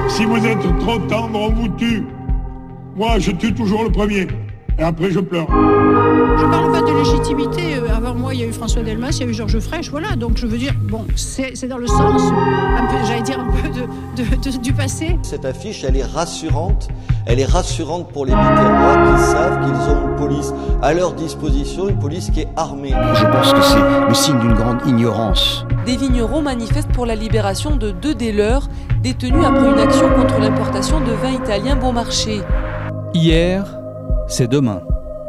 Si vous êtes trop tendre, on vous tue. Moi, je tue toujours le premier. Et après, je pleure. Je ne parle pas de légitimité. Avant moi, il y a eu François Delmas, il y a eu Georges Frêche. Voilà, donc je veux dire, bon, c'est dans le sens, un peu, j'allais dire, un peu du passé. Cette affiche, elle est rassurante. Elle est rassurante pour les Biterrois qui savent qu'ils ont une police à leur disposition, une police qui est armée. Je pense que c'est le signe d'une grande ignorance. Des vignerons manifestent pour la libération de 2 des leurs, détenus après une action contre l'importation de vin italien bon marché. Hier, c'est demain.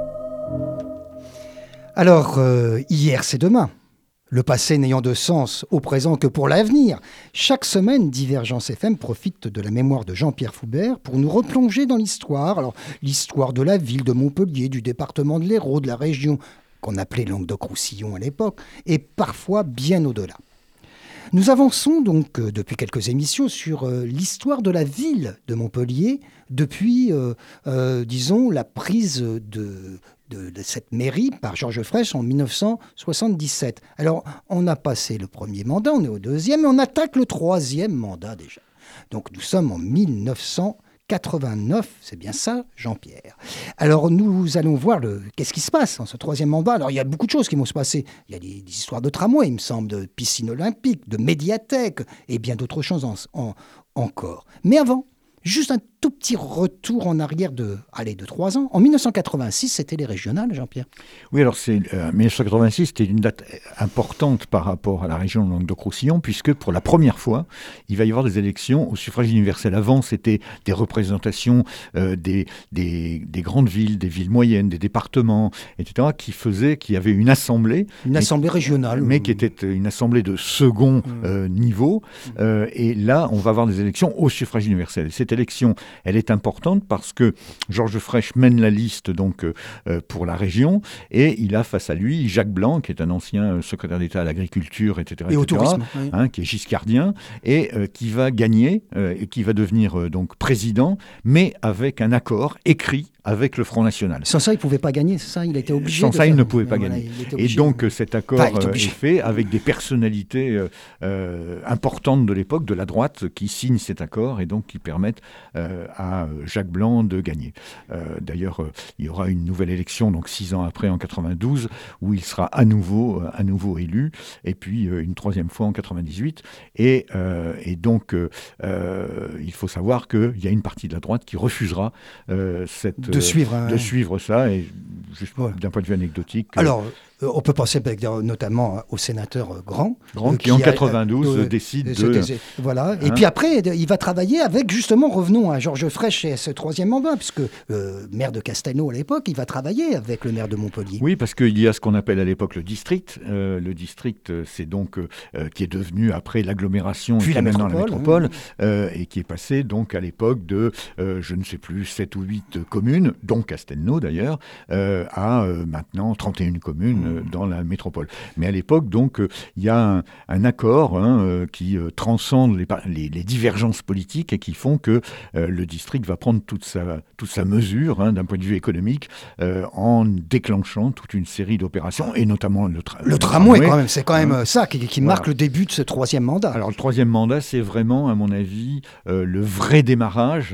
Alors, hier, c'est demain. Le passé n'ayant de sens au présent que pour l'avenir. Chaque semaine, Divergence FM profite de la mémoire de Jean-Pierre Foubert pour nous replonger dans l'histoire. Alors, l'histoire de la ville de Montpellier, du département de l'Hérault, de la région qu'on appelait Languedoc-Roussillon à l'époque, et parfois bien au-delà. Nous avançons donc depuis quelques émissions sur l'histoire de la ville de Montpellier depuis, disons, la prise de cette mairie par Georges Frêche en 1977. Alors, on a passé le premier mandat, on est au deuxième, et on attaque le troisième mandat déjà. Donc, nous sommes en 1989, c'est bien ça, Jean-Pierre. Alors, nous allons voir qu'est-ce qui se passe dans ce troisième mandat. Alors, il y a beaucoup de choses qui vont se passer. Il y a des histoires de tramway, il me semble, de piscine olympique, de médiathèque, et bien d'autres choses encore. Mais avant, juste un tout petit retour en arrière de 3 ans. En 1986, c'était les régionales, Jean-Pierre. Oui, alors 1986, c'était une date importante par rapport à la région de Languedoc-Roussillon, puisque pour la première fois, il va y avoir des élections au suffrage universel. Avant, c'était des représentations des grandes villes, des villes moyennes, des départements, etc., qui avaient une assemblée. Une assemblée régionale. Mais qui était une assemblée de second niveau. Et là, on va avoir des élections au suffrage universel. Cette élection, elle est importante parce que Georges Frêche mène la liste donc pour la région et il a face à lui Jacques Blanc, qui est un ancien secrétaire d'État à l'agriculture, etc., et au tourisme, oui. Qui est giscardien et qui va gagner et qui va devenir donc président, mais avec un accord écrit avec le Front National. Sans ça, il ne pouvait pas gagner, c'est ça? Il était obligé. Sans ça, il ne pouvait pas gagner. Et donc, cet accord est fait avec des personnalités importantes de l'époque, de la droite, qui signent cet accord et donc qui permettent à Jacques Blanc de gagner. D'ailleurs, il y aura une nouvelle élection, donc 6 ans après, en 92, où il sera à nouveau élu, et puis une troisième fois en 98. Et donc, il faut savoir qu'il y a une partie de la droite qui refusera de suivre ça, et juste d'un point de vue anecdotique. Alors, on peut penser notamment au sénateur Grand qui en 92 décide de... Voilà. Et puis après, il va travailler avec, justement, revenons à Georges Frêche et à ce troisième mandat, puisque maire de Castelnau à l'époque, il va travailler avec le maire de Montpellier. Oui, parce qu'il y a ce qu'on appelle à l'époque le district. Le district, c'est donc qui est devenu après l'agglomération, puis et la métropole, et qui est passé donc à l'époque de, je ne sais plus, 7 ou 8 communes, dont Castelnau d'ailleurs, à maintenant 31 communes dans la métropole. Mais à l'époque, donc, il y a un accord qui transcende les divergences politiques et qui font que le district va prendre toute sa mesure d'un point de vue économique en déclenchant toute une série d'opérations, et notamment le tramway. Quand même, c'est quand même ça qui marque le début de ce troisième mandat. Alors, le troisième mandat, c'est vraiment, à mon avis, le vrai démarrage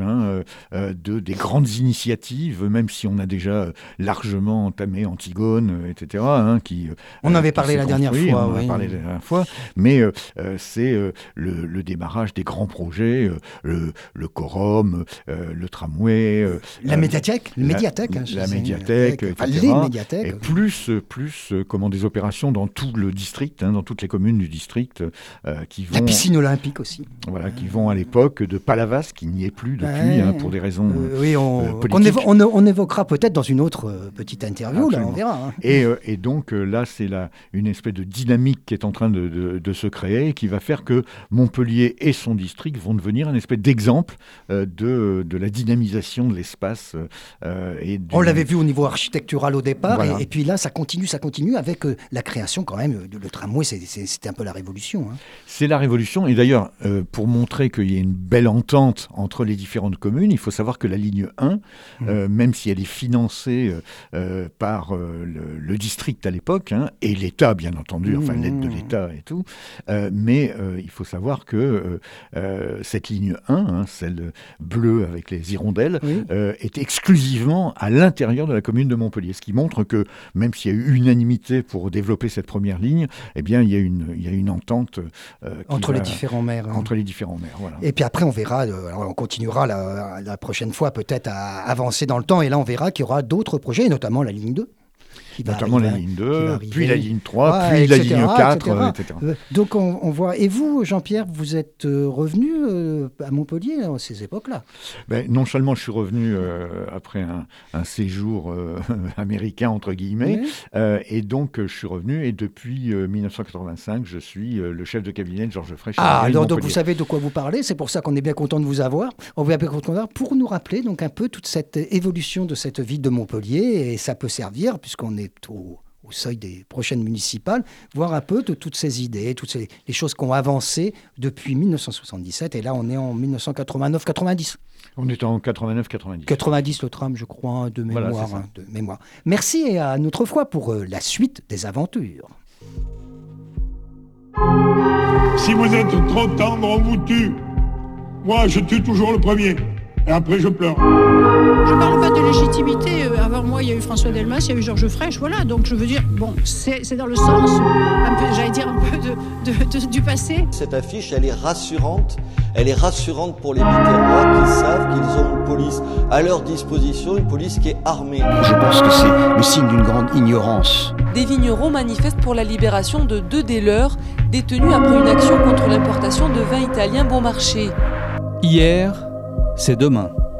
des grandes initiatives, même si on a déjà largement entamé Antigone, etc., on avait parlé la dernière fois. Mais c'est le démarrage des grands projets, le quorum, le tramway, la médiathèque, la médiathèque, etc. Les médiathèques. Et plus des opérations dans tout le district, dans toutes les communes du district, qui vont... La piscine olympique aussi. Voilà, qui vont à l'époque de Palavas, qui n'y est plus depuis, pour des raisons politiques. On évoquera peut-être dans une autre petite interview, là, on verra. Et donc là, c'est une espèce de dynamique qui est en train de se créer, qui va faire que Montpellier et son district vont devenir un espèce d'exemple de la dynamisation de l'espace. On l'avait vu au niveau architectural au départ, voilà. et puis là, ça continue avec la création quand même. Le tramway, c'était un peu la révolution. C'est la révolution, et d'ailleurs, pour montrer qu'il y a une belle entente entre les différentes communes, il faut savoir que la ligne 1, même si elle est financée par le district à l'époque, hein, et l'État, bien entendu, enfin l'aide de l'État et tout. Mais il faut savoir que cette ligne 1, hein, celle bleue avec les hirondelles, est exclusivement à l'intérieur de la commune de Montpellier. Ce qui montre que, même s'il y a eu unanimité pour développer cette première ligne, eh bien, il y a une entente entre les différents maires. Entre les différents maires, voilà. Et puis après, on verra, alors on continuera la prochaine fois peut-être à avancer dans le temps, et là on verra qu'il y aura d'autres projets, notamment la ligne 2. Notamment la ligne 2, puis la ligne 3, puis la ligne 4, etc. Donc on voit... Et vous, Jean-Pierre, vous êtes revenu à Montpellier à ces époques-là? Non seulement je suis revenu après un séjour américain, entre guillemets, et donc je suis revenu, et depuis 1985, je suis le chef de cabinet de Georges Frêche. Alors donc vous savez de quoi vous parlez, c'est pour ça qu'on est bien content de vous avoir. On va bien content de vous avoir pour nous rappeler donc un peu toute cette évolution de cette ville de Montpellier, et ça peut servir, puisqu'on est au seuil des prochaines municipales, voir un peu de toutes ces idées, les choses qui ont avancé depuis 1977, et là on est en 1989-90. On est en 89-90. 90 le tram, je crois, de mémoire. Voilà, de mémoire. Merci, et à une autre fois pour la suite des aventures. Si vous êtes trop tendre, on vous tue. Moi, je tue toujours le premier. Et après, je pleure. Je parle pas de légitimité. Avant moi, il y a eu François Delmas, il y a eu Georges Frêche, voilà. Donc je veux dire, bon, c'est dans le sens, j'allais dire un peu du passé. Cette affiche, elle est rassurante. Elle est rassurante pour les Biterrois qui savent qu'ils ont une police à leur disposition, une police qui est armée. Je pense que c'est le signe d'une grande ignorance. Des vignerons manifestent pour la libération de 2 des leurs, détenus après une action contre l'importation de vin italien bon marché. Hier, c'est demain.